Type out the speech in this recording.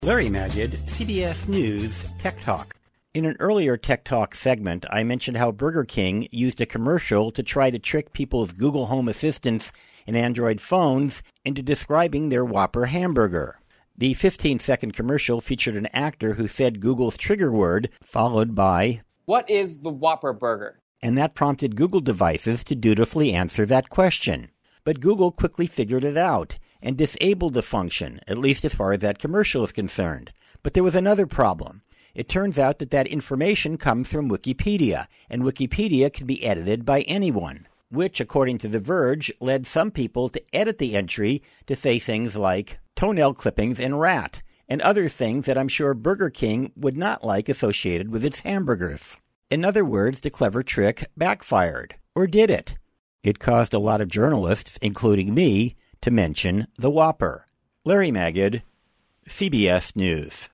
Larry Magid, CBS News Tech Talk. In an earlier Tech Talk segment, I mentioned how Burger King used a commercial to try to trick people's Google Home Assistants and Android phones into describing their Whopper hamburger. The 15-second commercial featured an actor who said Google's trigger word, followed by, "What is the Whopper burger?" And that prompted Google devices to dutifully answer that question. But Google quickly figured it out and disabled the function, at least as far as that commercial is concerned. But there was another problem. It turns out that information comes from Wikipedia, and Wikipedia can be edited by anyone, which, according to The Verge, led some people to edit the entry to say things like toenail clippings and rat, and other things that I'm sure Burger King would not like associated with its hamburgers. In other words, the clever trick backfired. Or did it? It caused a lot of journalists, including me, to mention the Whopper. Larry Magid, CBS News.